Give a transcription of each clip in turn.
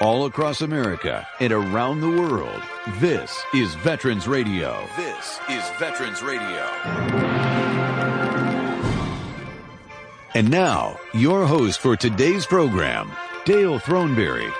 all across America and around the world. This is Veterans Radio. This is Veterans Radio. And now, your host for today's program, Dale Throneberry.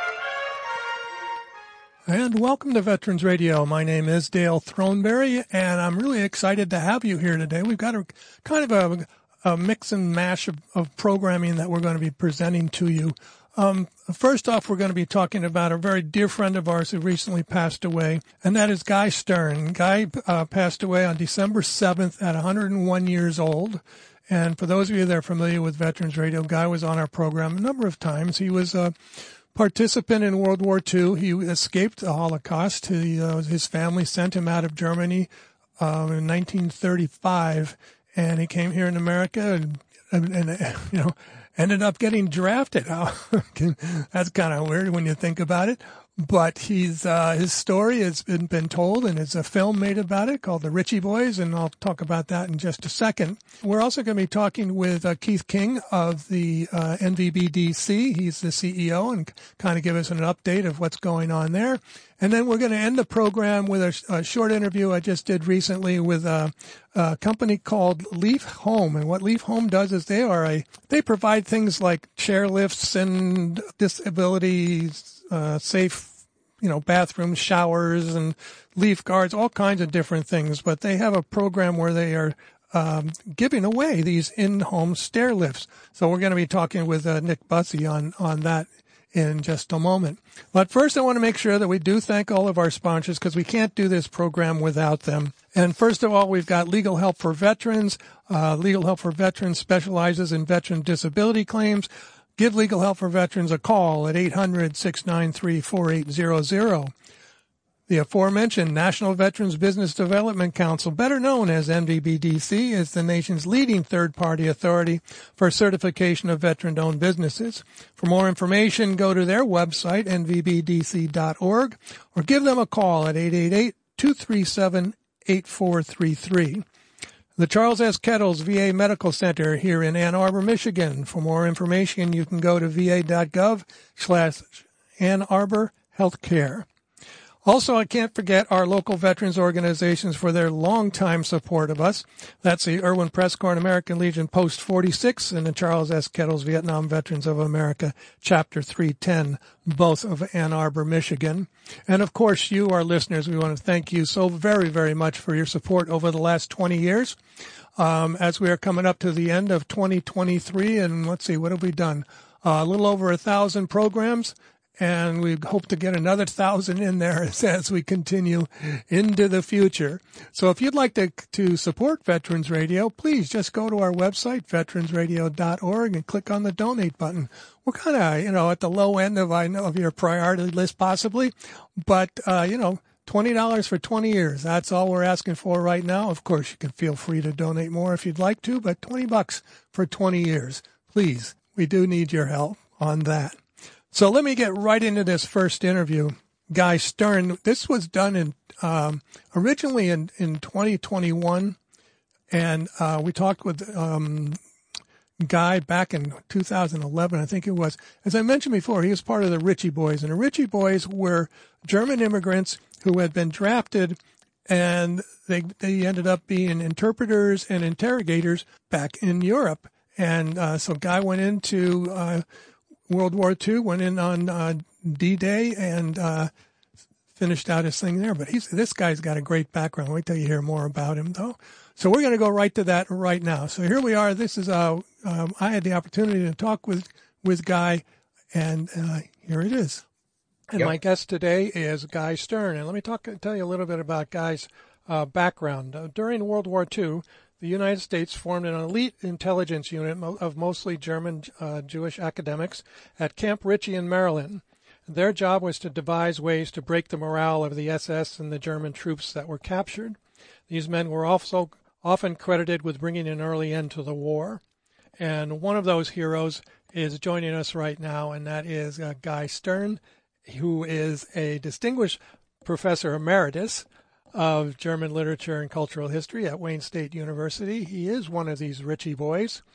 And welcome to Veterans Radio. My name is Dale Throneberry, and I'm really excited to have you here today. We've got a kind of a mix and mash of programming that we're going to be presenting to you. First off, we're going to be talking about a very dear friend of ours who recently passed away, and that is Guy Stern. Guy passed away on December 7th at 101 years old. And for those of you that are familiar with Veterans Radio, Guy was on our program a number of times. He was a participant in World War II. He escaped the Holocaust. His family sent him out of Germany in 1935, and he came here in America and ended up getting drafted. That's kind of weird when you think about it. But his story has been told, and there's a film made about it called The Ritchie Boys, and I'll talk about that in just a second. We're also going to be talking with Keith King of the NVBDC. He's the CEO, and kind of give us an update of what's going on there. And then we're going to end the program with a short interview I just did recently with a company called Leaf Home. And what Leaf Home does is they provide things like chair lifts and disability safe, bathrooms, showers, and leaf guards, all kinds of different things. But they have a program where they are giving away these in-home stair lifts. So we're going to be talking with Nick Bussey on that in just a moment. But first, I want to make sure that we do thank all of our sponsors, because we can't do this program without them. And first of all, we've got Legal Help for Veterans. Legal Help for Veterans specializes in veteran disability claims. Give Legal Help for Veterans a call at 800-693-4800. The aforementioned National Veterans Business Development Council, better known as NVBDC, is the nation's leading third-party authority for certification of veteran-owned businesses. For more information, go to their website, nvbdc.org, or give them a call at 888-237-8433. The Charles S. Kettles VA Medical Center here in Ann Arbor, Michigan. For more information, you can go to va.gov/Ann Arbor Healthcare. Also, I can't forget our local veterans organizations for their longtime support of us. That's the Irwin Press Corps American Legion Post 46 and the Charles S. Kettles Vietnam Veterans of America Chapter 310, both of Ann Arbor, Michigan. And of course, you, our listeners, we want to thank you so very, very much for your support over the last 20 years. As we are coming up to the end of 2023, and let's see, what have we done? A little over 1,000 programs. And we hope to get another 1,000 in there as we continue into the future. So if you'd like to support Veterans Radio, please just go to our website, veteransradio.org, and click on the donate button. We're kind of, at the low end of your priority list possibly, but, $20 for 20 years. That's all we're asking for right now. Of course, you can feel free to donate more if you'd like to, but $20 for 20 years. Please, we do need your help on that. So let me get right into this first interview. Guy Stern, this was done originally in 2021, and we talked with Guy back in 2011, I think it was. As I mentioned before, he was part of the Ritchie Boys, and the Ritchie Boys were German immigrants who had been drafted, and they ended up being interpreters and interrogators back in Europe. And so Guy went into World War II, went in on D-Day and finished out his thing there. But this guy's got a great background. Wait till you hear more about him, though. So we're going to go right to that right now. So here we are. This is I had the opportunity to talk with Guy, and here it is. And My guest today is Guy Stern. And let me tell you a little bit about Guy's background. During World War II, the United States formed an elite intelligence unit of mostly German Jewish academics at Camp Ritchie in Maryland. Their job was to devise ways to break the morale of the SS and the German troops that were captured. These men were also often credited with bringing an early end to the war. And one of those heroes is joining us right now, and that is Guy Stern, who is a distinguished professor emeritus of German literature and cultural history at Wayne State University. He is one of these Ritchie boys,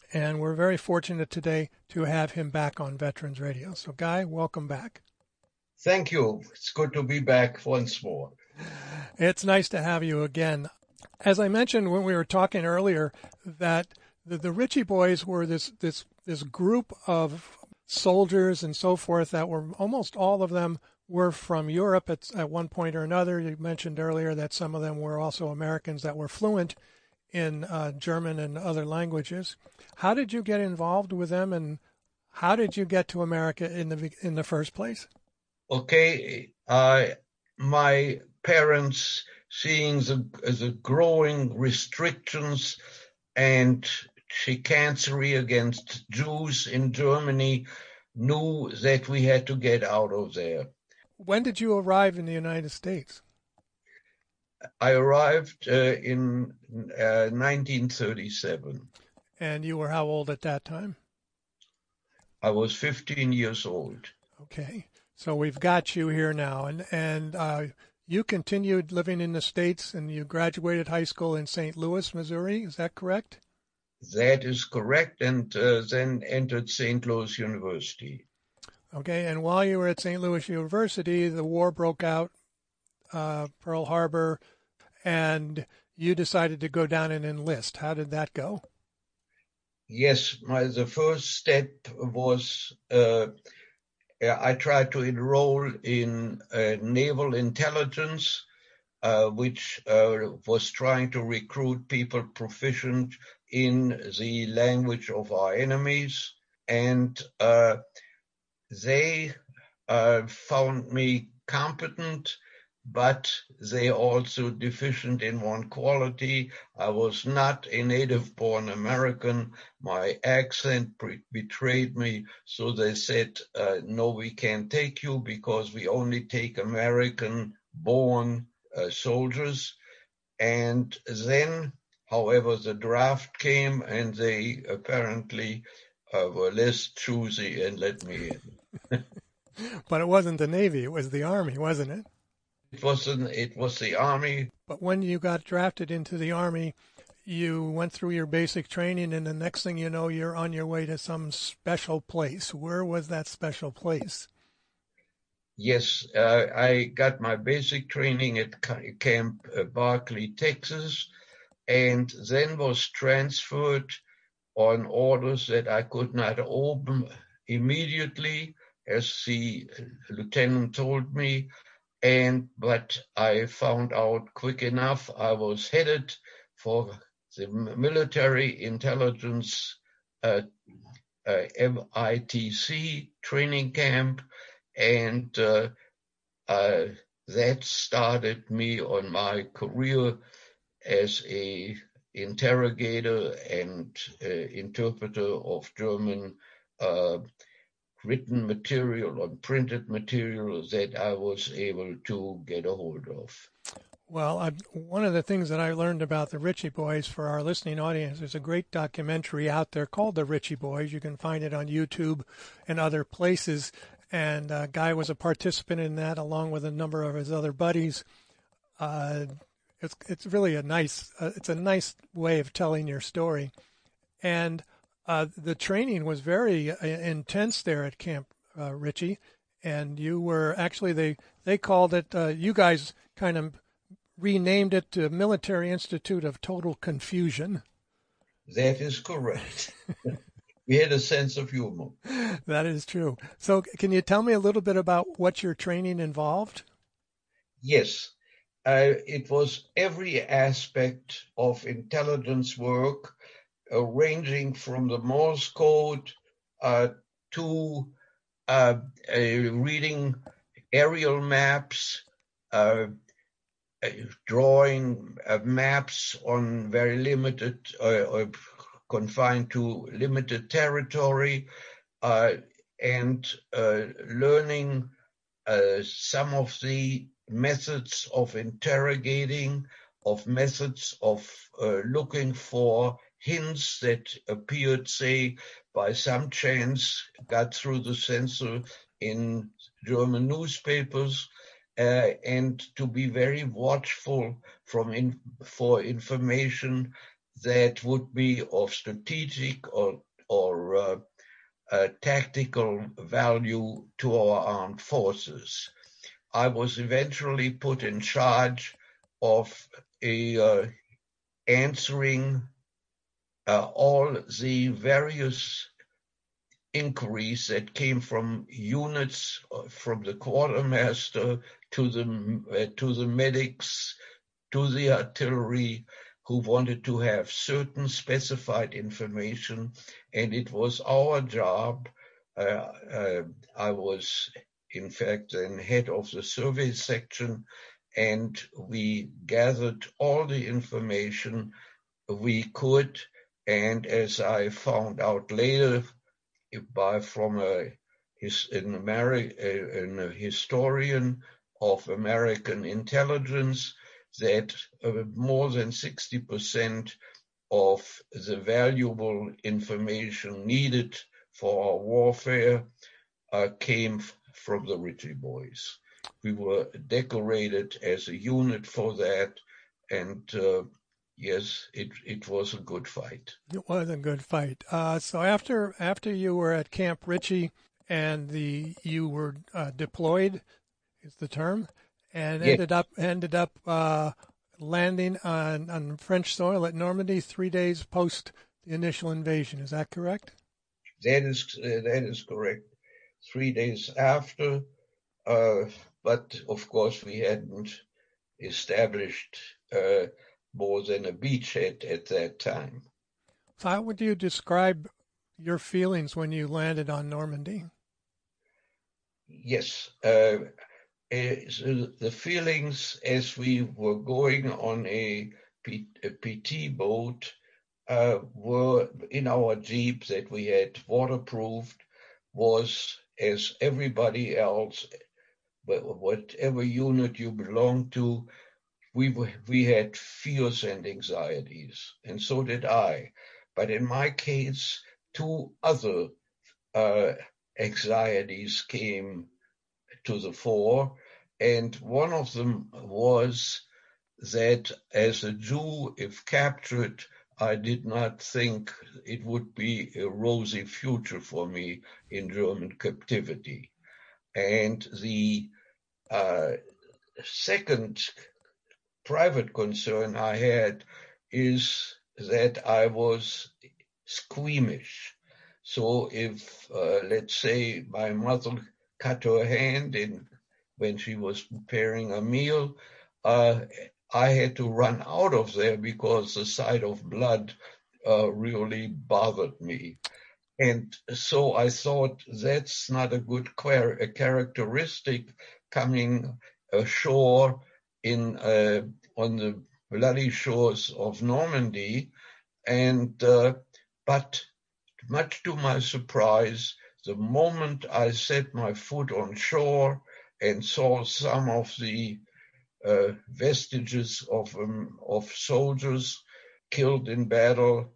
And we're very fortunate today to have him back on Veterans Radio. So, Guy, welcome back. Thank you. It's good to be back once more. It's nice to have you again. As I mentioned when we were talking earlier, that the Ritchie Boys were this group of soldiers and so forth that were almost all of them were from Europe at one point or another. You mentioned earlier that some of them were also Americans that were fluent in German and other languages. How did you get involved with them, and how did you get to America in the first place? Okay, my parents, seeing the growing restrictions and chicanery against Jews in Germany, knew that we had to get out of there. When did you arrive in the United States? I arrived in 1937. And you were how old at that time? I was 15 years old. Okay. So we've got you here now. And you continued living in the States, and you graduated high school in St. Louis, Missouri. Is that correct? That is correct. And then entered St. Louis University. Okay. And while you were at St. Louis University, the war broke out, Pearl Harbor, and you decided to go down and enlist. How did that go? Yes, the first step was I tried to enroll in naval intelligence, which was trying to recruit people proficient in the language of our enemies. And they found me competent, but they also deficient in one quality. I was not a native-born American. My accent betrayed me, so they said, no, we can't take you because we only take American-born soldiers. And then, however, the draft came, and they apparently were less choosy and let me in. But it wasn't the Navy, it was the Army, wasn't it? It was the Army. But when you got drafted into the Army, you went through your basic training, and the next thing you know, you're on your way to some special place. Where was that special place? Yes, I got my basic training at Camp Barkley, Texas, and then was transferred on orders that I could not open immediately, as the lieutenant told me. But I found out quick enough I was headed for the military intelligence MITC training camp, and that started me on my career as a interrogator and interpreter of German written material or printed material that I was able to get a hold of. Well, one of the things that I learned about the Ritchie Boys for our listening audience, there's a great documentary out there called The Ritchie Boys. You can find it on YouTube and other places. And Guy was a participant in that along with a number of his other buddies. It's really a nice way of telling your story. And the training was very intense there at Camp Ritchie, and you were actually they called it you guys kind of renamed it to Military Institute of Total Confusion. That is correct. We had a sense of humor. That is true. So, can you tell me a little bit about what your training involved? Yes, it was every aspect of intelligence work, ranging from the Morse code to reading aerial maps, drawing maps on very limited, confined to limited territory, and learning some of the methods of interrogating, of methods of looking for hints that appeared, say, by some chance, got through the censor in German newspapers, and to be very watchful for information that would be of strategic or tactical value to our armed forces. I was eventually put in charge of answering all the various inquiries that came from units, from the quartermaster to the medics, to the artillery, who wanted to have certain specified information, and it was our job. I was, in fact, then head of the survey section, and we gathered all the information we could. And as I found out later, from a historian of American intelligence, that more than 60% of the valuable information needed for our warfare came from the Ritchie Boys. We were decorated as a unit for that, and yes, it was a good fight. It was a good fight. So after you were at Camp Ritchie and you were deployed, is the term, and Yes. ended up landing on French soil at Normandy 3 days post the initial invasion. Is that correct? That is correct. 3 days after, but of course we hadn't established more than a beachhead at that time. So how would you describe your feelings when you landed on Normandy? Yes, so the feelings as we were going on a PT boat were in our Jeep that we had waterproofed, was as everybody else, whatever unit you belonged to, we had fears and anxieties, and so did I. But in my case, two other anxieties came to the fore, and one of them was that as a Jew, if captured, I did not think it would be a rosy future for me in German captivity. And the second private concern I had is that I was squeamish. So if, let's say, my mother cut her hand when she was preparing a meal, I had to run out of there because the sight of blood really bothered me. And so I thought that's not a good characteristic coming ashore on the bloody shores of Normandy. And but much to my surprise, the moment I set my foot on shore and saw some of the vestiges of soldiers killed in battle,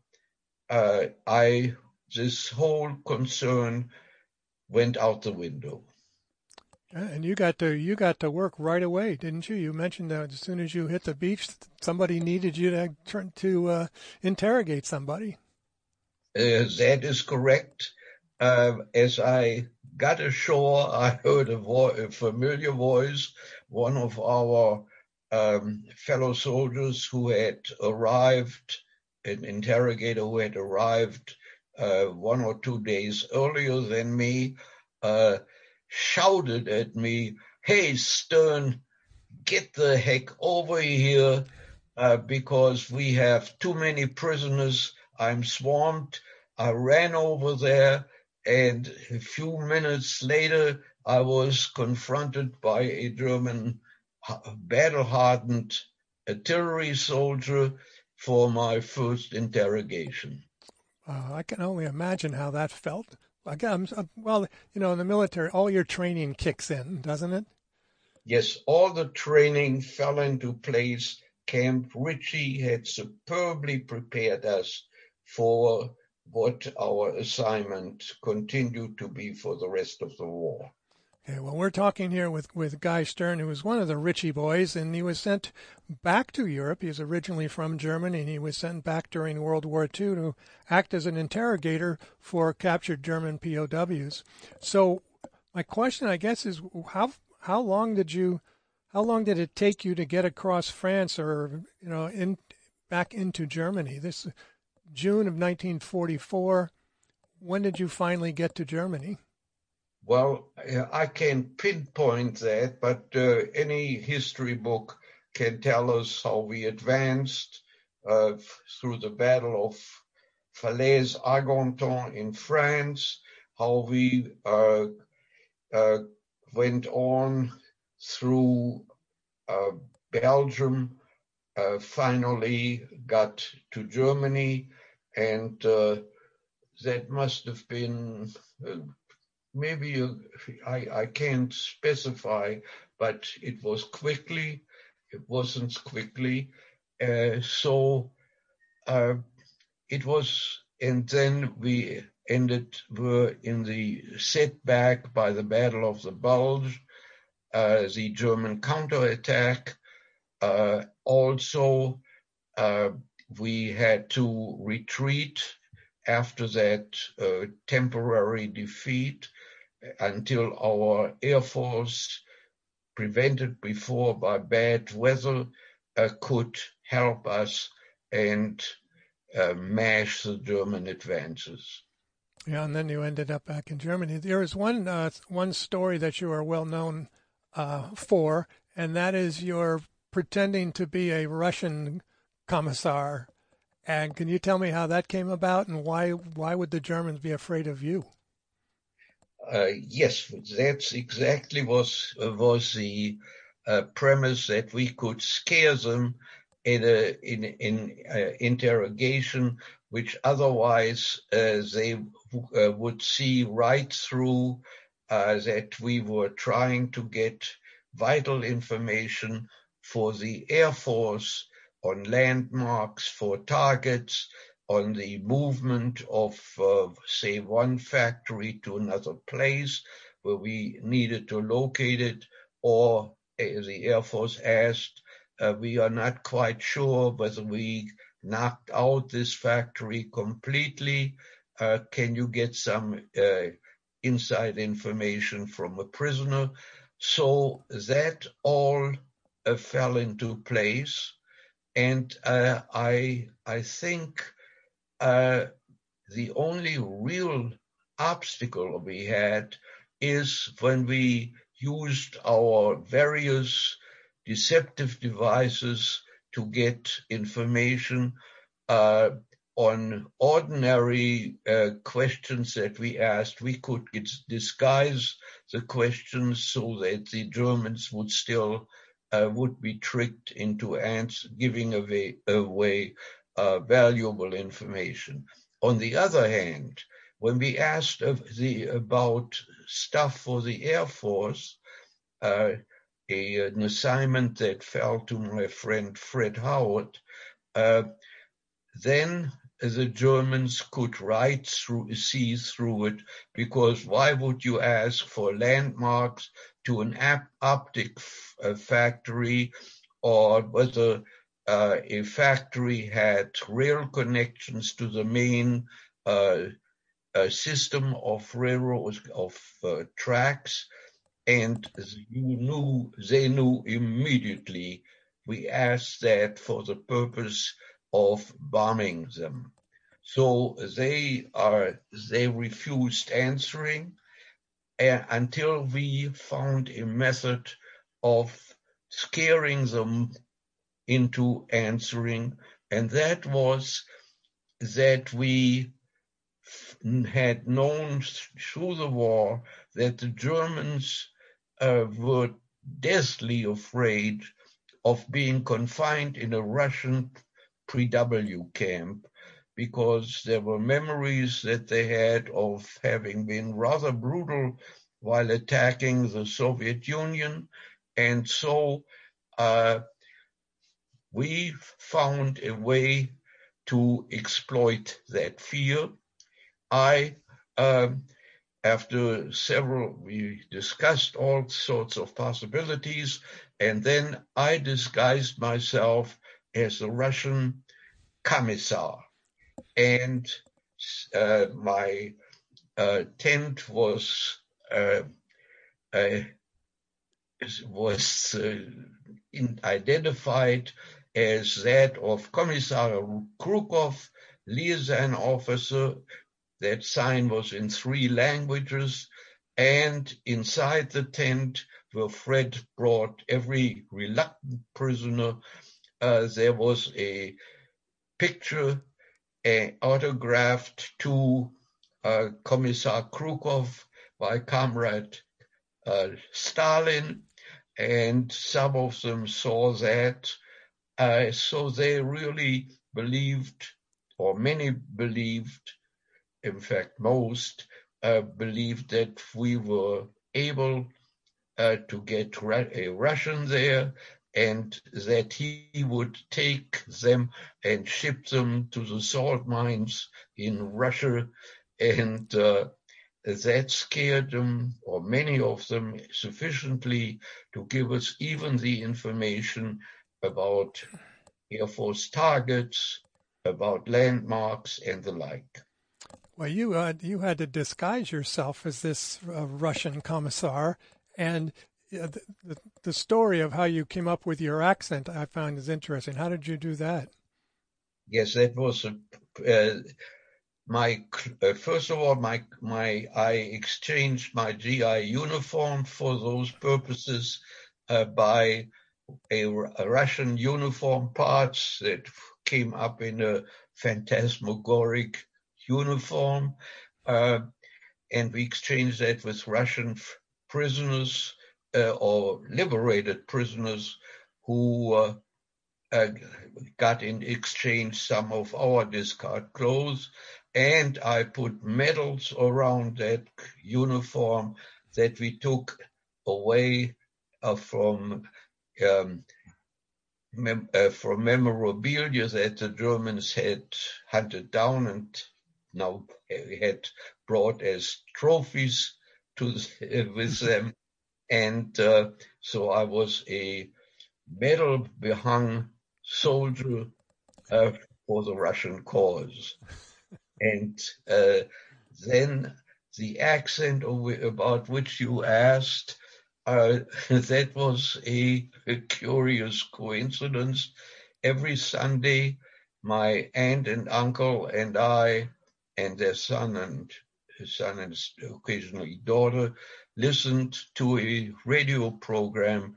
this whole concern went out the window. And you got to work right away, didn't you? You mentioned that as soon as you hit the beach, somebody needed you to interrogate somebody. That is correct. As I got ashore, I heard a familiar voice, one of our fellow soldiers who had arrived, an interrogator who had arrived 1 or 2 days earlier than me, shouted at me, "Hey, Stern, get the heck over here because we have too many prisoners. I'm swamped." I ran over there, and a few minutes later, I was confronted by a German battle-hardened artillery soldier for my first interrogation. I can only imagine how that felt. Well, in the military, all your training kicks in, doesn't it? Yes, all the training fell into place. Camp Ritchie had superbly prepared us for what our assignment continued to be for the rest of the war. Okay, well, we're talking here with Guy Stern, who was one of the Ritchie boys, and he was sent back to Europe. He was originally from Germany, and he was sent back during World War II to act as an interrogator for captured German POWs. So my question, I guess, is how long did it take you to get across France, or back into Germany? This June of 1944. When did you finally get to Germany? Well, I can't pinpoint that, but any history book can tell us how we advanced through the Battle of Falaise-Argenton in France, how we went on through Belgium, finally got to Germany, and that must have been maybe I can't specify, but it was quickly. It wasn't quickly. So it was, and then we were in the setback by the Battle of the Bulge, the German counterattack. Also, we had to retreat after that temporary defeat until our Air Force, prevented before by bad weather, could help us and mash the German advances. Yeah, and then you ended up back in Germany. There is one story that you are well known for, and that is your pretending to be a Russian commissar. And can you tell me how that came about, and why would the Germans be afraid of you? Yes, that's exactly was the premise, that we could scare them in interrogation, which otherwise they would see right through, that we were trying to get vital information for the Air Force on landmarks, for targets, on the movement of, say, one factory to another place where we needed to locate it, or the Air Force asked, we are not quite sure whether we knocked out this factory completely. Can you get some inside information from a prisoner? So that all fell into place. And I think the only real obstacle we had is when we used our various deceptive devices to get information on ordinary questions that we asked. We could disguise the questions so that the Germans would still would be tricked into giving away valuable information. On the other hand, when we asked about stuff for the Air Force, an assignment that fell to my friend Fred Howard, then the Germans could see through it, because why would you ask for landmarks to an optic factory, or whether a factory had rail connections to the main system of railroads, of tracks, and they knew immediately we asked that for the purpose of bombing them. So they refused answering until we found a method of scaring them into answering, and that was that we had known through the war that the Germans were deathly afraid of being confined in a Russian pre-W camp, because there were memories that they had of having been rather brutal while attacking the Soviet Union. And so we found a way to exploit that fear. I after we discussed all sorts of possibilities, and then I disguised myself as a Russian commissar. And my tent was identified as that of Commissar Krukov, liaison officer. That sign was in 3 languages, and inside the tent where Fred brought every reluctant prisoner, there was a picture autographed to Commissar Krukov by Comrade Stalin, and some of them saw that. So they really believed, or many believed, in fact most, believed that we were able to get a Russian there, and that he would take them and ship them to the salt mines in Russia. And that scared them, or many of them, sufficiently to give us even the information about Air Force targets, about landmarks, and the like. Well, you had to disguise yourself as this Russian commissar, and the story of how you came up with your accent I found is interesting. How did you do that? Yes, that was first of all, I exchanged my GI uniform for those purposes by a Russian uniform parts that came up in a phantasmagoric uniform, and we exchanged that with Russian prisoners or liberated prisoners who got in exchange some of our discard clothes, and I put medals around that uniform that we took away from memorabilia that the Germans had hunted down and now had brought as trophies with them. And so I was a medal-behung soldier for the Russian cause. And then the accent about which you asked, that was a curious coincidence. Every Sunday, my aunt and uncle and I and their son and occasionally daughter listened to a radio program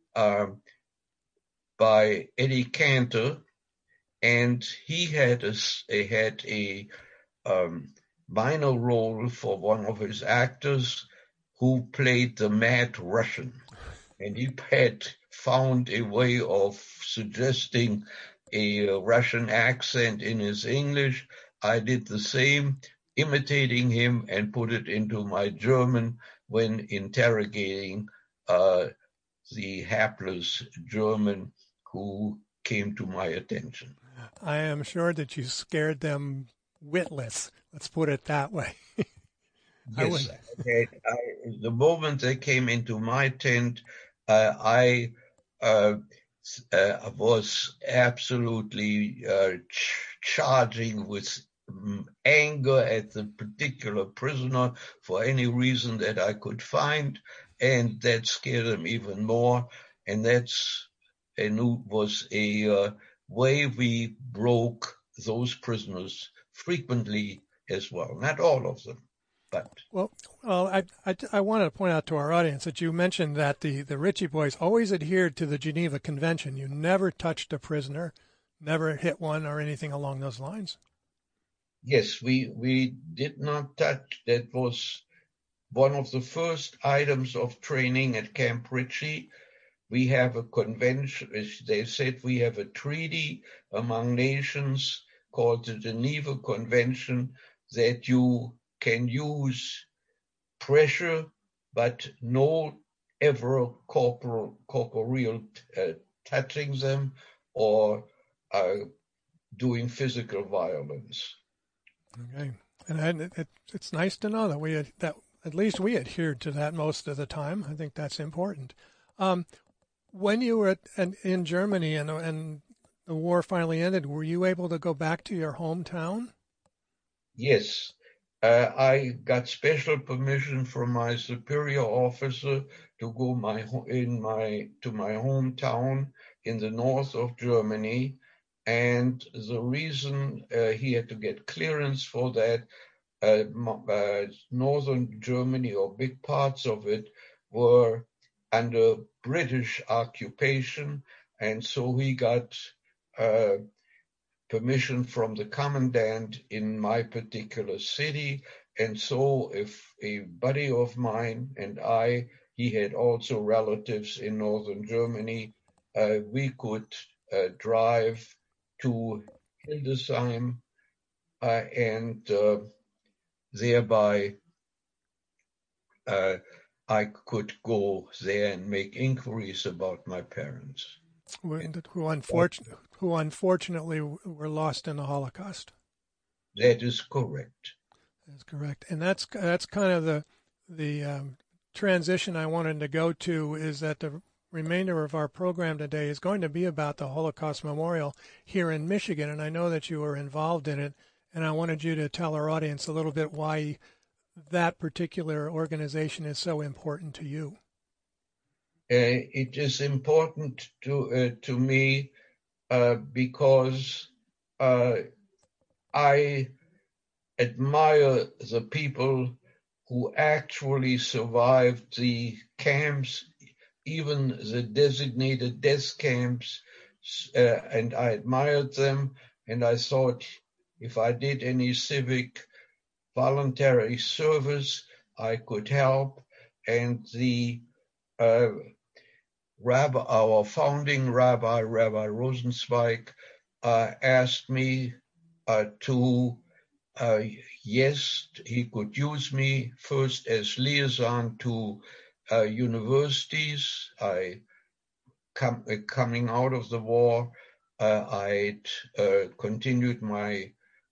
by Eddie Cantor, and he had a minor role for one of his actors who played the Mad Russian, and he had found a way of suggesting a Russian accent in his English. I did the same, imitating him, and put it into my German when interrogating the hapless German who came to my attention. I am sure that you scared them witless. Let's put it that way. Yes, the moment they came into my tent, I was absolutely charging with anger at the particular prisoner for any reason that I could find, and that scared them even more. And was a way we broke those prisoners frequently as well. Not all of them, but. Well, I wanted to point out to our audience that you mentioned that the Ritchie boys always adhered to the Geneva Convention. You never touched a prisoner, never hit one or anything along those lines. Yes, we did not touch. That was one of the first items of training at Camp Ritchie. We have a convention, as they said, we have a treaty among nations called the Geneva Convention that you can use pressure, but no ever corporeal touching them or doing physical violence. Okay, and it's nice to know that at least we adhered to that most of the time. I think that's important. When you were in Germany and the war finally ended, were you able to go back to your hometown? Yes. I got special permission from my superior officer to go to my hometown in the north of Germany, and the reason he had to get clearance for that, northern Germany, or big parts of it, were under British occupation, and so he got permission from the commandant in my particular city. And so if a buddy of mine and he had also relatives in northern Germany, we could drive to Hildesheim and thereby I could go there and make inquiries about my parents. Who unfortunately were lost in the Holocaust. That is correct. That's correct, and that's kind of the transition I wanted to go to. Is that the remainder of our program today is going to be about the Holocaust Memorial here in Michigan, and I know that you were involved in it, and I wanted you to tell our audience a little bit why that particular organization is so important to you. It is important to me because I admire the people who actually survived the camps, even the designated death camps, and I admired them, and I thought if I did any civic voluntary service, I could help. And our founding rabbi, Rabbi Rosenzweig, asked me yes, he could use me first as liaison to universities. Coming out of the war, I continued my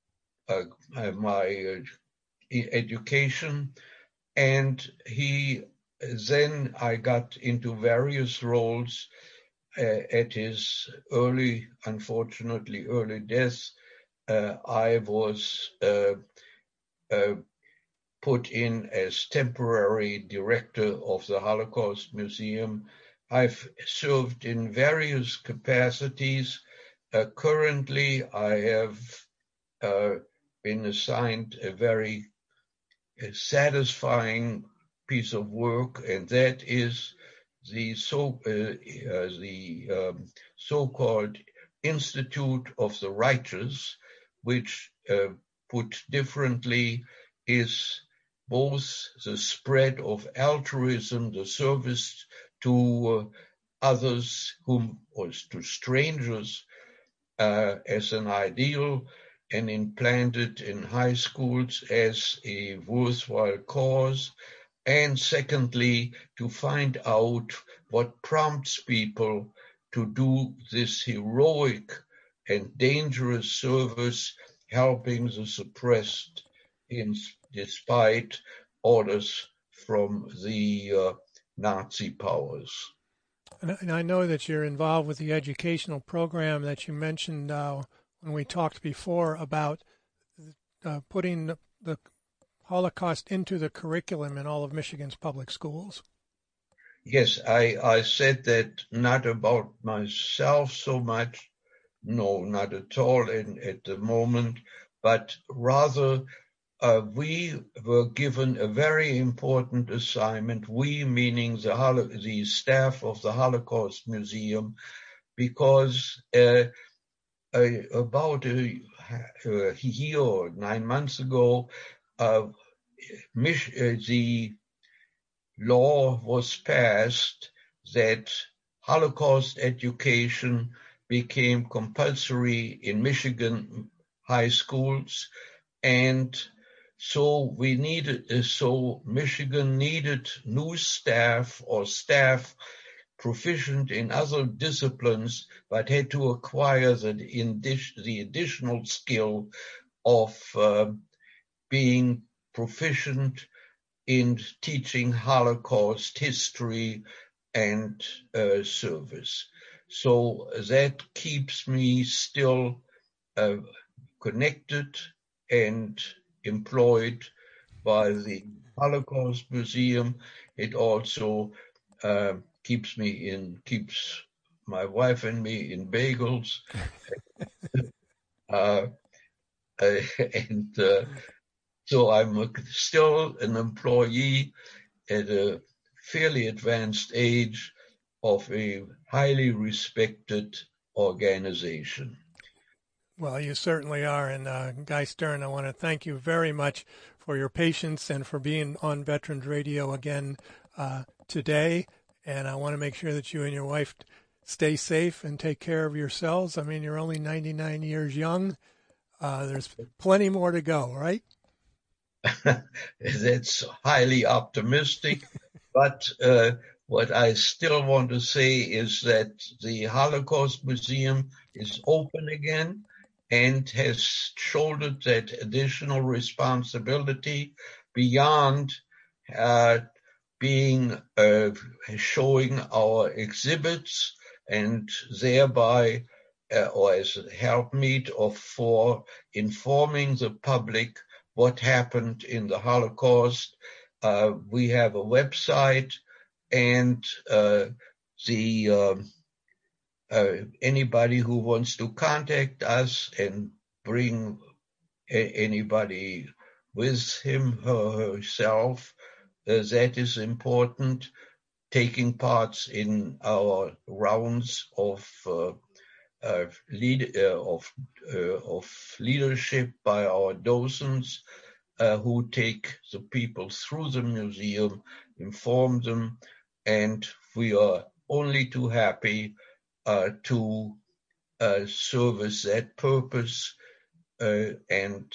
education, and then I got into various roles. At his unfortunately early death, I was put in as temporary director of the Holocaust Museum. I've served in various capacities. Currently, I have been assigned a very satisfying piece of work, and that is the so-called Institute of the Righteous, which, put differently, is both the spread of altruism, the service to others or to strangers as an ideal, and implanted in high schools as a worthwhile cause. And secondly, to find out what prompts people to do this heroic and dangerous service, helping the suppressed despite orders from the Nazi powers. And I know that you're involved with the educational program that you mentioned when we talked before about putting the Holocaust into the curriculum in all of Michigan's public schools. Yes, I said that not about myself so much, no, not at all at the moment, but rather we were given a very important assignment, we meaning the staff of the Holocaust Museum, because about a year or 9 months ago, the law was passed that Holocaust education became compulsory in Michigan high schools, and so Michigan needed new staff or staff proficient in other disciplines, but had to acquire the additional skill of being proficient in teaching Holocaust history and service. So that keeps me still connected and employed by the Holocaust Museum. It also keeps my wife and me in bagels. So I'm still an employee at a fairly advanced age of a highly respected organization. Well, you certainly are. And Guy Stern, I want to thank you very much for your patience and for being on Veterans Radio again today. And I want to make sure that you and your wife stay safe and take care of yourselves. I mean, you're only 99 years young. There's plenty more to go, right? That's highly optimistic. But what I still want to say is that the Holocaust Museum is open again and has shouldered that additional responsibility beyond showing our exhibits and thereby or as a helpmeet for informing the public what happened in the Holocaust. We have a website, and anybody who wants to contact us and bring anybody with him or herself, that is important. Taking parts in our rounds of leadership by our docents who take the people through the museum, inform them, and we are only too happy to service that purpose. And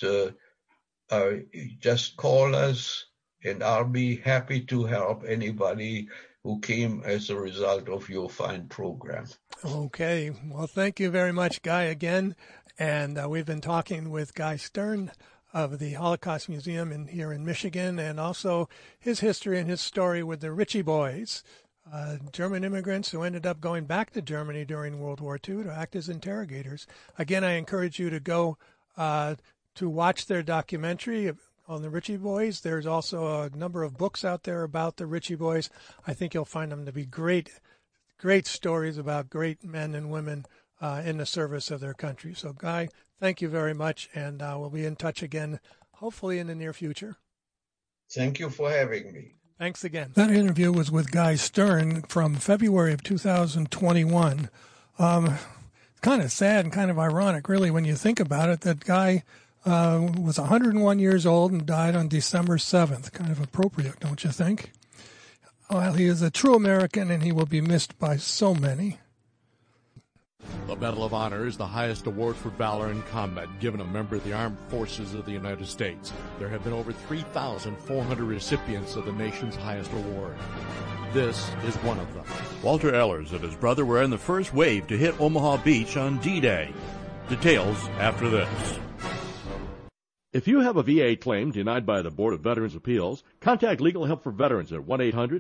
just call us, and I'll be happy to help anybody who came as a result of your fine program. Okay. Well, thank you very much, Guy, again. And we've been talking with Guy Stern of the Holocaust Museum here in Michigan, and also his history and his story with the Ritchie Boys, German immigrants who ended up going back to Germany during World War II to act as interrogators. Again, I encourage you to go to watch their documentary on the Ritchie Boys. There's also a number of books out there about the Ritchie Boys. I think you'll find them to be great stories about great men and women in the service of their country. So, Guy, thank you very much, and we'll be in touch again, hopefully in the near future. Thank you for having me. Thanks again. That interview was with Guy Stern from February of 2021. Kind of sad and kind of ironic, really, when you think about it, that Guy was 101 years old and died on December 7th. Kind of appropriate, don't you think? Well, he is a true American, and he will be missed by so many. The Medal of Honor is the highest award for valor in combat given a member of the Armed Forces of the United States. There have been over 3,400 recipients of the nation's highest award. This is one of them. Walter Ehlers and his brother were in the first wave to hit Omaha Beach on D-Day. Details after this. If you have a VA claim denied by the Board of Veterans' Appeals, contact Legal Help for Veterans at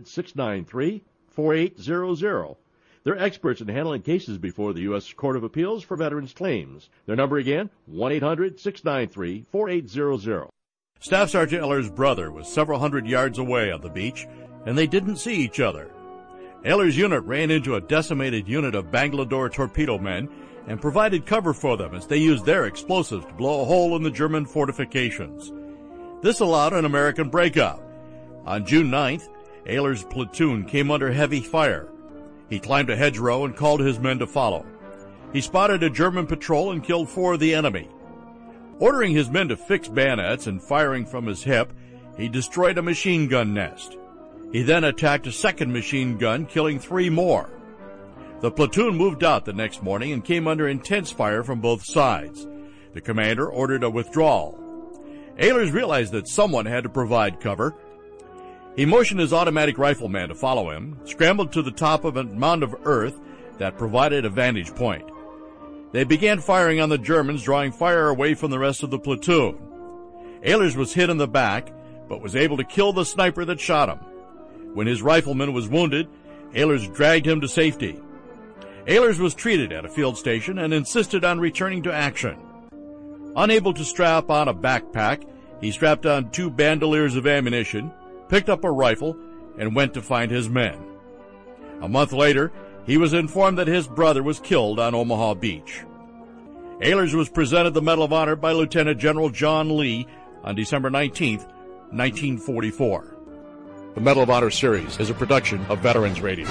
1-800-693-4800. They're experts in handling cases before the U.S. Court of Appeals for Veterans Claims. Their number again, 1-800-693-4800. Staff Sergeant Ehlers' brother was several hundred yards away on the beach, and they didn't see each other. Ehlers' unit ran into a decimated unit of Bangalore torpedo men and provided cover for them as they used their explosives to blow a hole in the German fortifications. This allowed an American breakout. On June 9th, Ehlers' platoon came under heavy fire. He climbed a hedgerow and called his men to follow. He spotted a German patrol and killed 4 of the enemy. Ordering his men to fix bayonets and firing from his hip, he destroyed a machine gun nest. He then attacked a second machine gun, killing 3 more. The platoon moved out the next morning and came under intense fire from both sides. The commander ordered a withdrawal. Ehlers realized that someone had to provide cover. He motioned his automatic rifleman to follow him, scrambled to the top of a mound of earth that provided a vantage point. They began firing on the Germans, drawing fire away from the rest of the platoon. Ehlers was hit in the back, but was able to kill the sniper that shot him. When his rifleman was wounded, Ehlers dragged him to safety. Ehlers was treated at a field station and insisted on returning to action. Unable to strap on a backpack, he strapped on 2 bandoliers of ammunition, picked up a rifle, and went to find his men. A month later, he was informed that his brother was killed on Omaha Beach. Ehlers was presented the Medal of Honor by Lieutenant General John Lee on December 19, 1944. The Medal of Honor series is a production of Veterans Radio.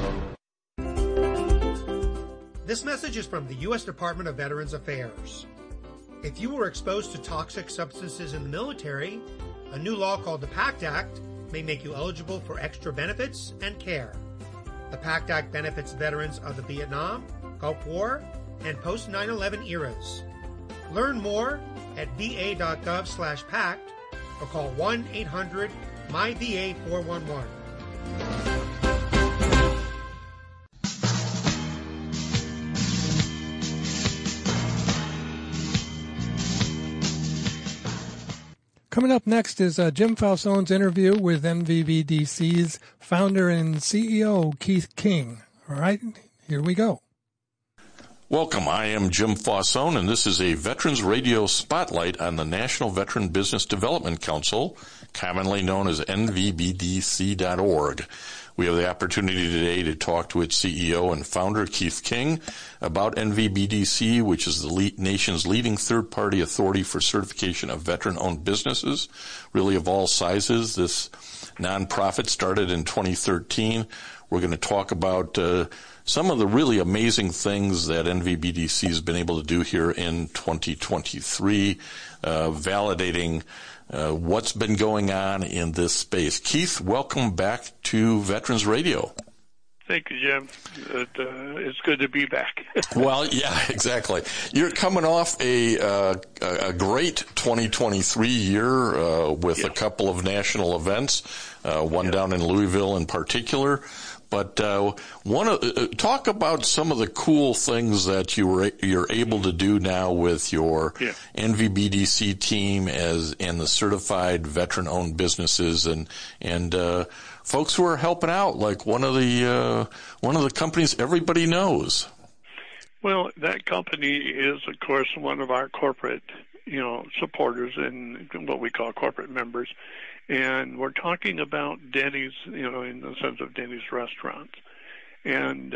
This message is from the U.S. Department of Veterans Affairs. If you were exposed to toxic substances in the military, a new law called the PACT Act may make you eligible for extra benefits and care. The PACT Act benefits veterans of the Vietnam, Gulf War, and post 9/11 eras. Learn more at va.gov/PACT or call 1-800-MyVA411. Coming up next is Jim Falsone's interview with NVBDC's founder and CEO, Keith King. All right, here we go. Welcome. I am Jim Falsone, and this is a Veterans Radio Spotlight on the National Veteran Business Development Council, commonly known as NVBDC.org. We have the opportunity today to talk to its CEO and founder, Keith King, about NVBDC, which is the nation's leading third-party authority for certification of veteran-owned businesses, really of all sizes. This nonprofit started in 2013. We're going to talk about some of the really amazing things that NVBDC has been able to do here in 2023, validating what's been going on in this space. Keith, welcome back to Veterans Radio. Thank you, Jim. It's good to be back. Well, yeah, exactly. You're coming off a great 2023 year with a couple of national events, one down in Louisville in particular. But talk about some of the cool things that you're able to do now with your NVBDC team and the certified veteran-owned businesses and folks who are helping out, like one of the companies everybody knows. Well, that company is, of course, one of our corporate, supporters and what we call corporate members. And we're talking about Denny's, in the sense of Denny's restaurants. And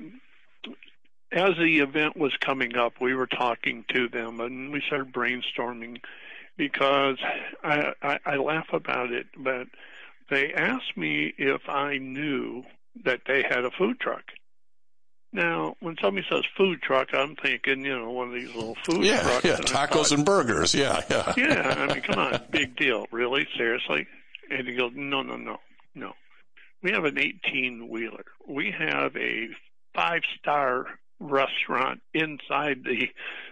as the event was coming up, we were talking to them, and we started brainstorming because I laugh about it, but they asked me if I knew that they had a food truck. Now, when somebody says food truck, I'm thinking, one of these little food trucks. Yeah, tacos and burgers, yeah. Yeah, I mean, come on, big deal, really, seriously? And he goes, no. We have an 18-wheeler. We have a 5-star restaurant inside the,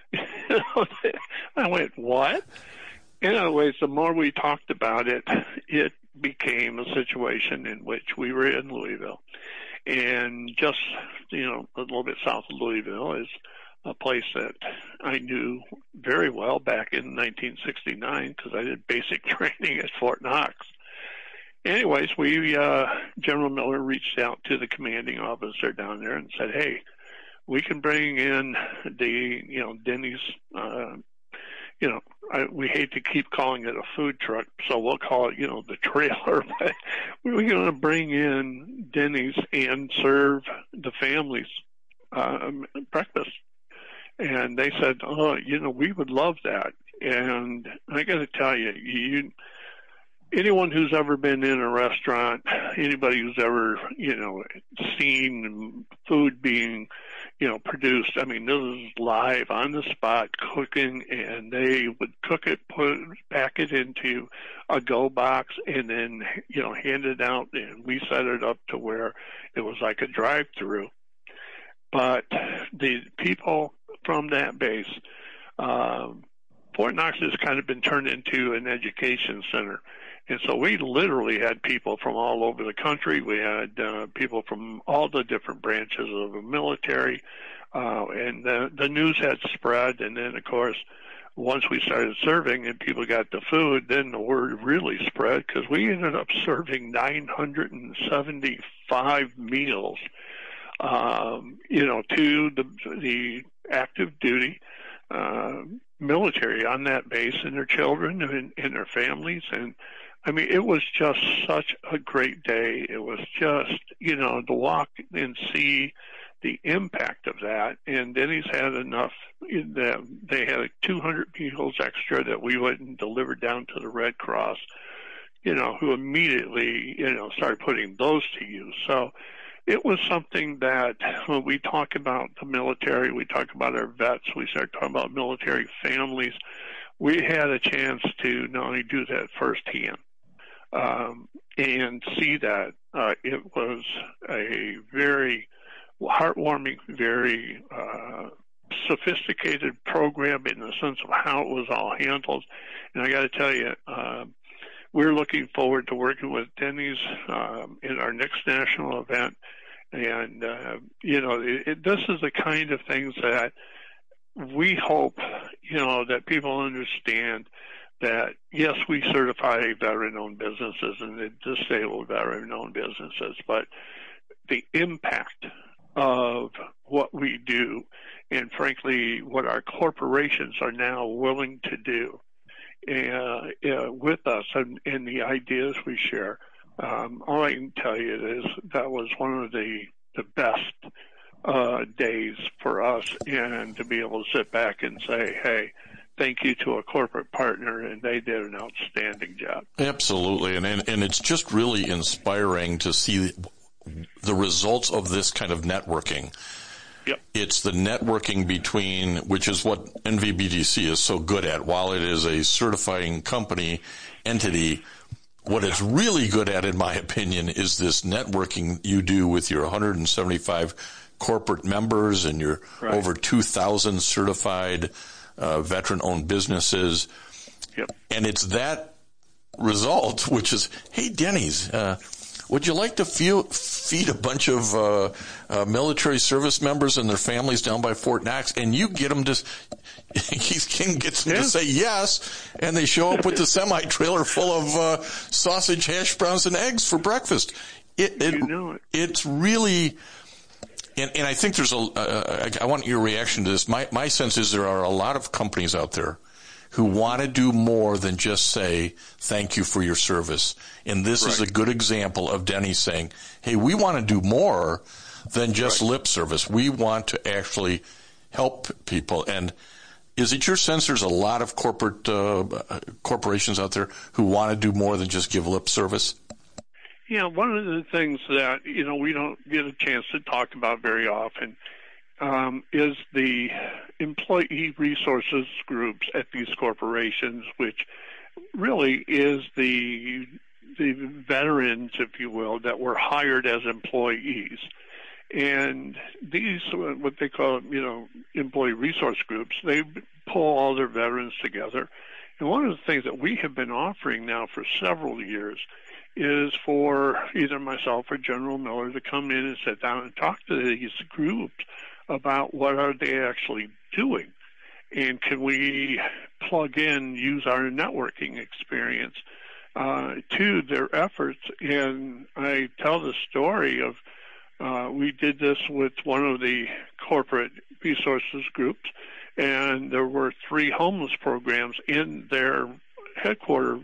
I went, what? Anyways, the more we talked about it, it became a situation in which we were in Louisville. And just, a little bit south of Louisville is a place that I knew very well back in 1969 because I did basic training at Fort Knox. Anyways, General Miller reached out to the commanding officer down there and said, hey, we can bring in the, Denny's, we hate to keep calling it a food truck, so we'll call it, the trailer. But we're going to bring in Denny's and serve the families breakfast. And they said, we would love that. And I got to tell you, anyone who's ever been in a restaurant, anybody who's ever, seen food being, produced, I mean, this is live on the spot cooking, and they would cook it, pack it into a go box, and then, hand it out, and we set it up to where it was like a drive-through. But the people from that base, Fort Knox has kind of been turned into an education center. And so we literally had people from all over the country. We had people from all the different branches of the military, and the news had spread. And then, of course, once we started serving and people got the food, then the word really spread, because we ended up serving 975 meals, to the active duty military on that base and their children and their families. And I mean, it was just such a great day. It was just, to walk and see the impact of that. And Denny's had enough that they had 200 meals extra that we went and delivered down to the Red Cross, who immediately, started putting those to use. So it was something that when we talk about the military, we talk about our vets, we start talking about military families, we had a chance to not only do that firsthand and see that. It was a very heartwarming, very sophisticated program in the sense of how it was all handled. And I got to tell you, we're looking forward to working with Denny's in our next national event. And, this is the kind of things that we hope, that people understand that, yes, we certify veteran-owned businesses and disabled veteran-owned businesses, but the impact of what we do and, frankly, what our corporations are now willing to do with us and the ideas we share. All I can tell you is that was one of the best days for us, and to be able to sit back and say, hey, thank you to a corporate partner, and they did an outstanding job. Absolutely, and it's just really inspiring to see the results of this kind of networking. Yep. It's the networking between, which is what NVBDC is so good at. While it is a certifying company entity, what it's really good at, in my opinion, is this networking you do with your 175 corporate members and your over 2,000 certified veteran-owned businesses. Yep. And it's that result, which is, hey, Denny's, would you like to feed a bunch of military service members and their families down by Fort Knox? And you get them to, Keith King gets them to say yes, and they show up with the semi-trailer full of sausage, hash browns, and eggs for breakfast. It's really, and I think there's I want your reaction to this. My sense is there are a lot of companies out there who want to do more than just say, thank you for your service. And this is a good example of Denny saying, hey, we want to do more than just lip service. We want to actually help people. And is it your sense there's a lot of corporations out there who want to do more than just give lip service? Yeah, one of the things that, we don't get a chance to talk about very often is the employee resources groups at these corporations, which really is the veterans, if you will, that were hired as employees. And these, what they call, employee resource groups, they pull all their veterans together. And one of the things that we have been offering now for several years is for either myself or General Miller to come in and sit down and talk to these groups about what are they actually doing, and can we plug in, use our networking experience to their efforts. And I tell the story of we did this with one of the corporate resources groups, and there were 3 homeless programs in their headquarters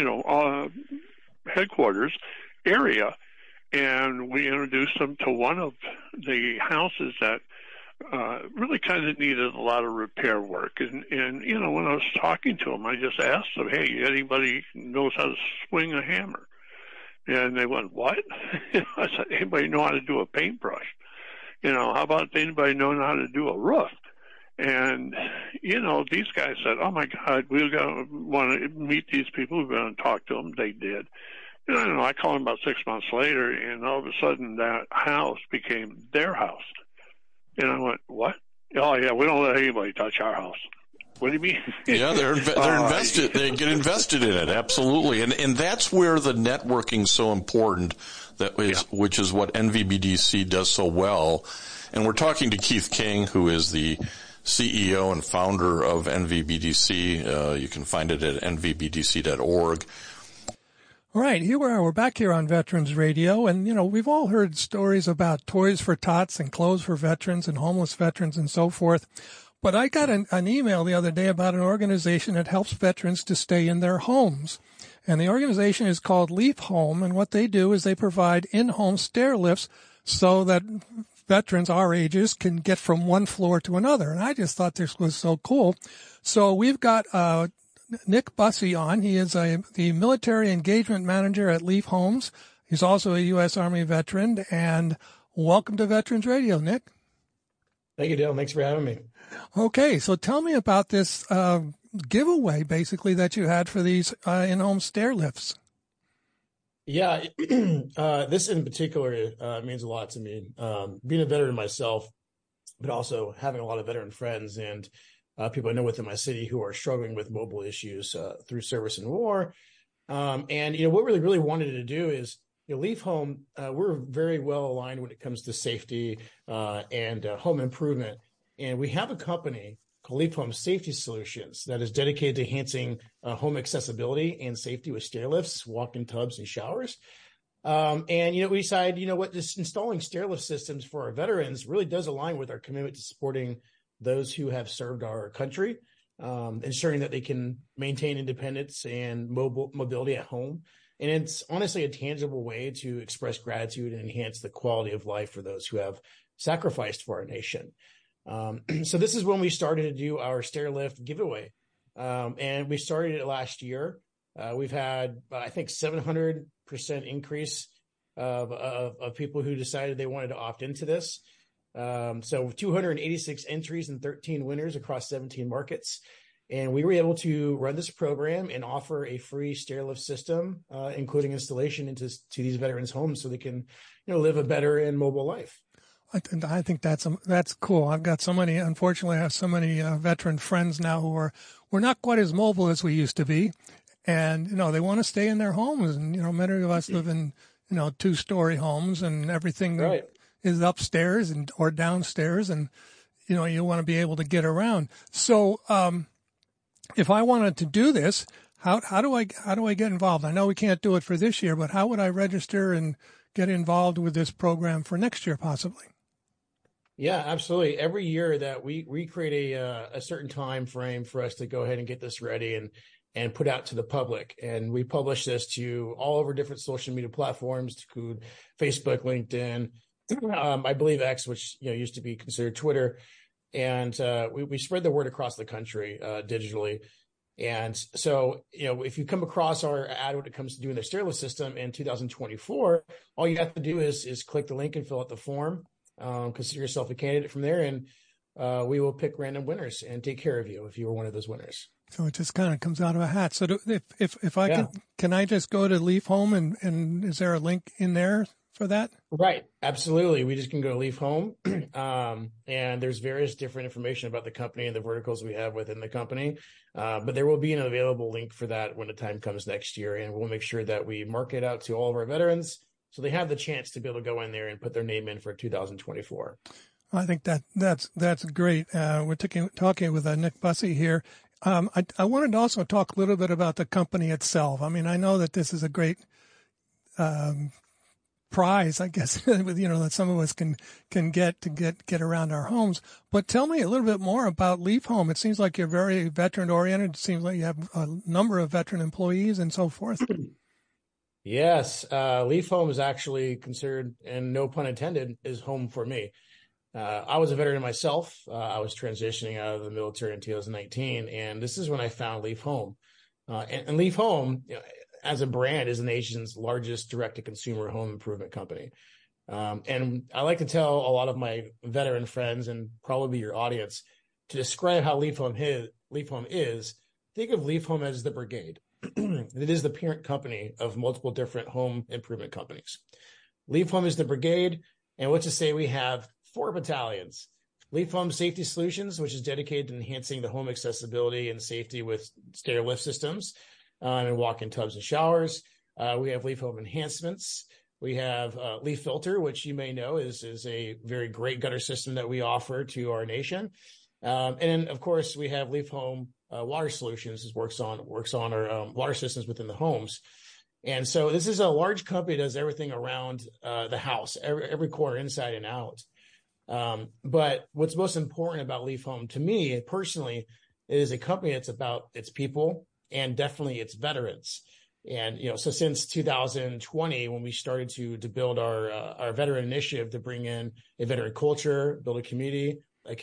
area, and we introduced them to one of the houses that really kind of needed a lot of repair work. And when I was talking to them, I just asked them, hey, anybody knows how to swing a hammer? And they went, what? I said, anybody know how to do a paintbrush? How about anybody know how to do a roof? And, these guys said, oh, my God, we want to meet these people. We're going to talk to them. They did. And I don't know, I called them about 6 months later, and all of a sudden that house became their house. And I went, what? Oh, yeah, we don't let anybody touch our house. What do you mean? Yeah, they're invested. They get invested in it, absolutely. And that's where the networking's so important, which is what NVBDC does so well. And we're talking to Keith King, who is the CEO and founder of NVBDC. You can find it at nvbdc.org. All right, here we are. We're back here on Veterans Radio, and, we've all heard stories about Toys for Tots and clothes for veterans and homeless veterans and so forth. But I got an email the other day about an organization that helps veterans to stay in their homes. And the organization is called Leaf Home, and what they do is they provide in-home stair lifts so that veterans our ages can get from one floor to another. And I just thought this was so cool. So we've got Nick Busse on. He is the military engagement manager at Leaf Homes. He's also a U.S. Army veteran. And welcome to Veterans Radio, Nick. Thank you, Dale. Thanks for having me. Okay, so tell me about this giveaway, basically, that you had for these in-home stair lifts. Yeah, this in particular means a lot to me. Being a veteran myself, but also having a lot of veteran friends and people I know within my city who are struggling with mobile issues through service and war. And, what we really wanted to do is, Leaf Home, we're very well aligned when it comes to safety and home improvement. And we have a company called Leaf Home Safety Solutions that is dedicated to enhancing home accessibility and safety with stair lifts, walk-in tubs, and showers. And, we decided, just installing stair lift systems for our veterans really does align with our commitment to supporting those who have served our country, ensuring that they can maintain independence and mobility at home. And it's honestly a tangible way to express gratitude and enhance the quality of life for those who have sacrificed for our nation. So this is when we started to do our stair lift giveaway. And we started it last year. We've had, I think, 700% increase of people who decided they wanted to opt into this. So 286 entries and 13 winners across 17 markets. And we were able to run this program and offer a free stair lift system, including installation to these veterans' homes so they can, live a better and mobile life. I think that's cool. I've got unfortunately, I have so many veteran friends now who we're not quite as mobile as we used to be. And, they want to stay in their homes. And, many of us live in, 2-story homes and everything right. is upstairs or downstairs. And, you want to be able to get around. So, if I wanted to do this, how do I get involved? I know we can't do it for this year, but how would I register and get involved with this program for next year, possibly? Yeah, absolutely. Every year that we create a certain time frame for us to go ahead and get this ready and put out to the public. And we publish this to all over different social media platforms, to include Facebook, LinkedIn, I believe X, which used to be considered Twitter. And we spread the word across the country digitally. And so, if you come across our ad when it comes to doing the stair lift system in 2024, all you have to do is click the link and fill out the form. Consider yourself a candidate from there, and we will pick random winners and take care of you if you were one of those winners. So it just kind of comes out of a hat. So if I can I just go to Leaf Home and is there a link in there for that? Right. Absolutely. We just can go to Leaf Home. And there's various different information about the company and the verticals we have within the company. But there will be an available link for that when the time comes next year. And we'll make sure that we mark it out to all of our veterans so they have the chance to be able to go in there and put their name in for 2024. I think that's great. We're talking with Nick Busse here. I wanted to also talk a little bit about the company itself. I mean, I know that this is a great prize, I guess, that some of us can get around our homes. But tell me a little bit more about Leaf Home. It seems like you're very veteran oriented. It seems like you have a number of veteran employees and so forth. Yes, Leaf Home is actually considered, and no pun intended, is home for me. I was a veteran myself. I was transitioning out of the military in 2019, and this is when I found Leaf Home. And Leaf Home, as a brand, is the nation's largest direct-to-consumer home improvement company. And I like to tell a lot of my veteran friends, and probably your audience, to describe how Leaf Home is, think of Leaf Home as the brigade. It is the parent company of multiple different home improvement companies. Leaf Home is the brigade, and what to say, we have 4 battalions. Leaf Home Safety Solutions, which is dedicated to enhancing the home accessibility and safety with stair lift systems and walk-in tubs and showers. We have Leaf Home Enhancements. We have Leaf Filter, which you may know is a very great gutter system that we offer to our nation. And then, of course, we have Leaf Home Water Solutions, that works on our water systems within the homes. And so this is a large company that does everything around the house, every corner, inside and out. But what's most important about Leaf Home to me personally is a company that's about its people and definitely its veterans. And, so since 2020, when we started to build our veteran initiative to bring in a veteran culture, build a community,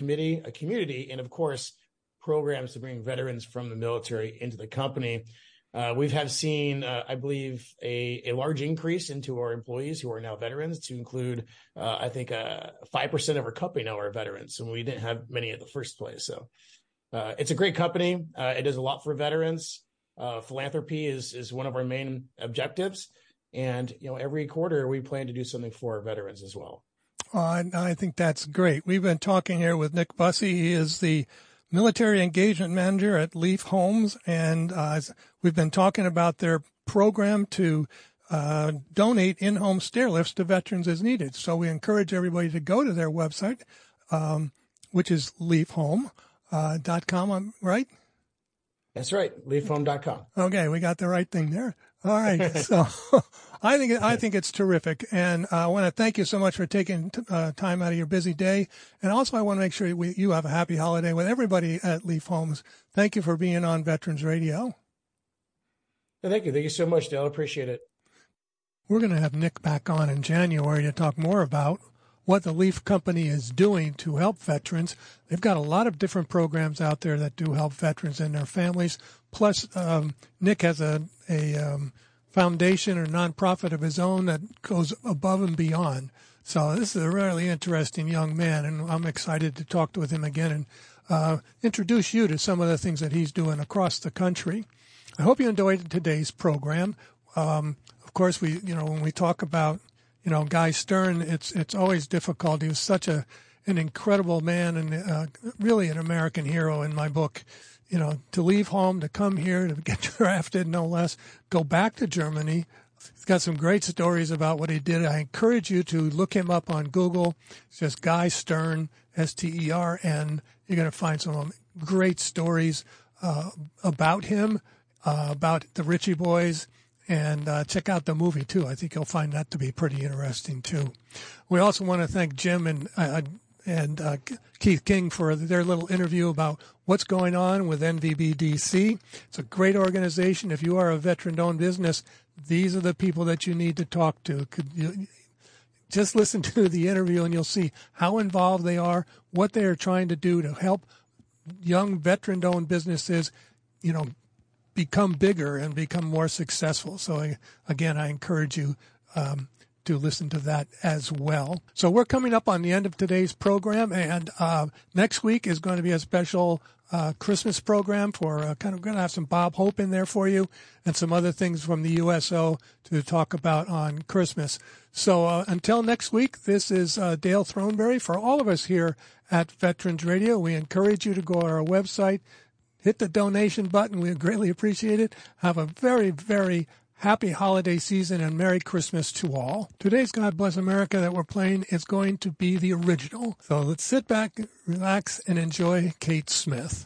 and of course, programs to bring veterans from the military into the company, we have seen, I believe, a large increase into our employees who are now veterans, to include, I think, 5% of our company now are veterans, and we didn't have many in the first place. So it's a great company. It does a lot for veterans. Philanthropy is one of our main objectives. And, every quarter we plan to do something for our veterans as well. I think that's great. We've been talking here with Nick Busse. He is the Military Engagement Manager at Leaf Homes, and we've been talking about their program to donate in-home stair lifts to veterans as needed. So we encourage everybody to go to their website, which is leafhome.com, right? That's right, leafhome.com. Okay, we got the right thing there. All right, so I think it's terrific, and I want to thank you so much for taking time out of your busy day, and also I want to make sure you have a happy holiday with everybody at Leaf Homes. Thank you for being on Veterans Radio. Thank you so much, Dale. Appreciate it. We're going to have Nick back on in January to talk more about what the Leaf Company is doing to help veterans. They've got a lot of different programs out there that do help veterans and their families. Plus, Nick has a foundation or nonprofit of his own that goes above and beyond. So this is a really interesting young man, and I'm excited to talk with him again and introduce you to some of the things that he's doing across the country. I hope you enjoyed today's program. Of course, when we talk about Guy Stern, it's always difficult. He was such an incredible man and really an American hero in my book. To leave home, to come here, to get drafted, no less, go back to Germany. He's got some great stories about what he did. I encourage you to look him up on Google. It's just Guy Stern, S-T-E-R-N. You're going to find some great stories about him, about the Ritchie Boys. And check out the movie, too. I think you'll find that to be pretty interesting, too. We also want to thank Jim and Keith King for their little interview about what's going on with NVBDC. It's a great organization. If you are a veteran-owned business, these are the people that you need to talk to. Just listen to the interview, and you'll see how involved they are, what they are trying to do to help young veteran-owned businesses, become bigger and become more successful. So again, I encourage you to listen to that as well. So we're coming up on the end of today's program, and next week is going to be a special Christmas program for going to have some Bob Hope in there for you and some other things from the USO to talk about on Christmas. So until next week, this is Dale Throneberry. For all of us here at Veterans Radio, we encourage you to go to our website, hit the donation button. We greatly appreciate it. Have a very, very happy holiday season and Merry Christmas to all. Today's God Bless America that we're playing is going to be the original. So let's sit back, relax, and enjoy Kate Smith.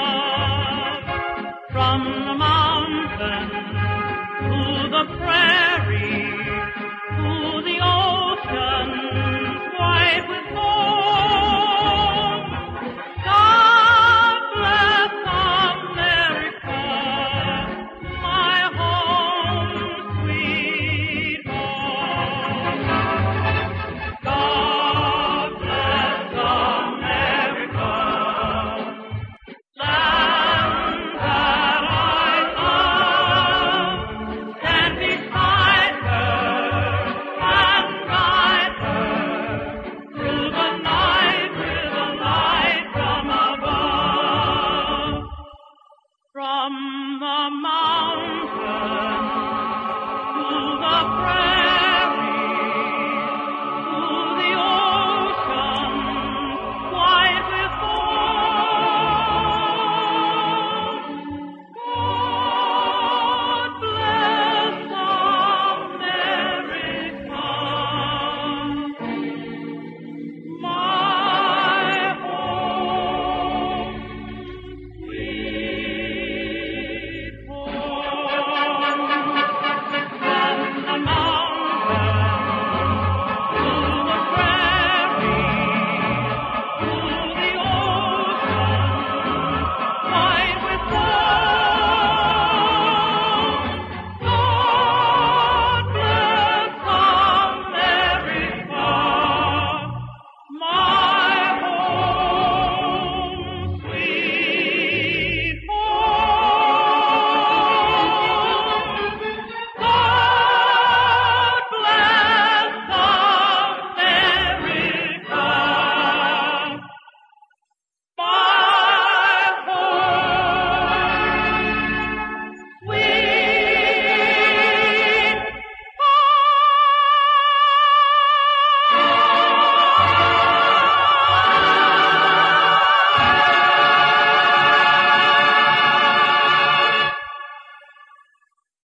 From the mountain to the prairie.